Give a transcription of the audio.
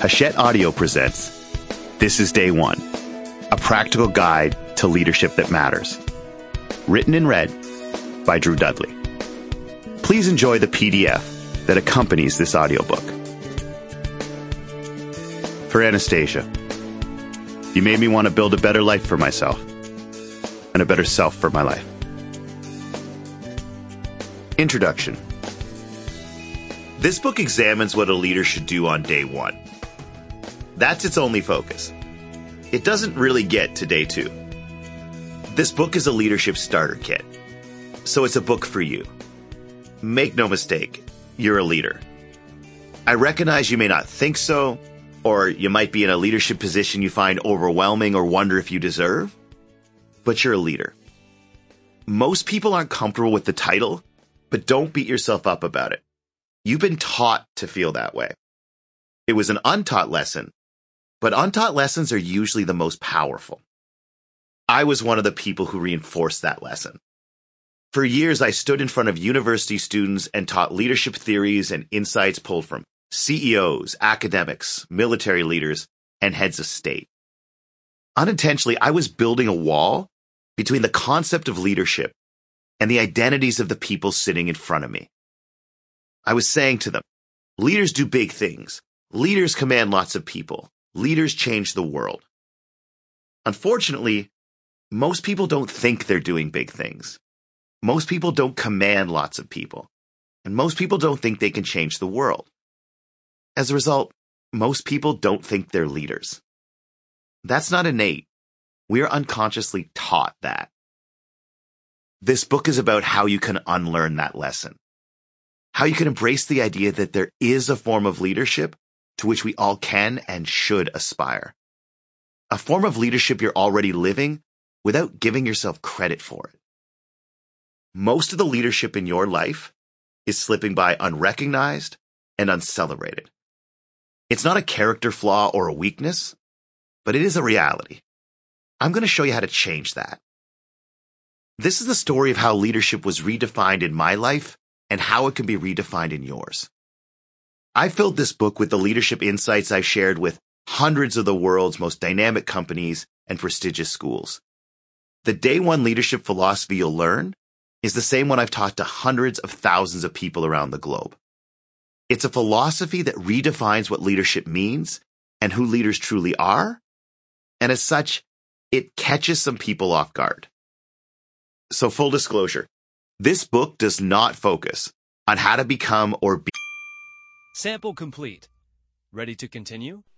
Hachette Audio presents This is Day One, a practical guide to leadership that matters. Written and read by Drew Dudley. Please enjoy the PDF that accompanies this audiobook. For Anastasia, you made me want to build a better life for myself and a better self for my life. Introduction. This book examines what a leader should do on day one. That's its only focus. It doesn't really get to day two. This book is a leadership starter kit, so it's a book for you. Make no mistake, you're a leader. I recognize you may not think so, or you might be in a leadership position you find overwhelming or wonder if you deserve, but you're a leader. Most people aren't comfortable with the title, but don't beat yourself up about it. You've been taught to feel that way. It was an untaught lesson, but untaught lessons are usually the most powerful. I was one of the people who reinforced that lesson. For years, I stood in front of university students and taught leadership theories and insights pulled from CEOs, academics, military leaders, and heads of state. Unintentionally, I was building a wall between the concept of leadership and the identities of the people sitting in front of me. I was saying to them, leaders do big things. Leaders command lots of people. Leaders change the world. Unfortunately, most people don't think they're doing big things. Most people don't command lots of people. And most people don't think they can change the world. As a result, most people don't think they're leaders. That's not innate. We are unconsciously taught that. This book is about how you can unlearn that lesson. How you can embrace the idea that there is a form of leadership to which we all can and should aspire. A form of leadership you're already living without giving yourself credit for it. Most of the leadership in your life is slipping by unrecognized and uncelebrated. It's not a character flaw or a weakness, but it is a reality. I'm going to show you how to change that. This is the story of how leadership was redefined in my life and how it can be redefined in yours. I filled this book with the leadership insights I've shared with hundreds of the world's most dynamic companies and prestigious schools. The day one leadership philosophy you'll learn is the same one I've taught to hundreds of thousands of people around the globe. It's a philosophy that redefines what leadership means and who leaders truly are, and as such, it catches some people off guard. So full disclosure, this book does not focus on how to become or be. Sample complete. Ready to continue?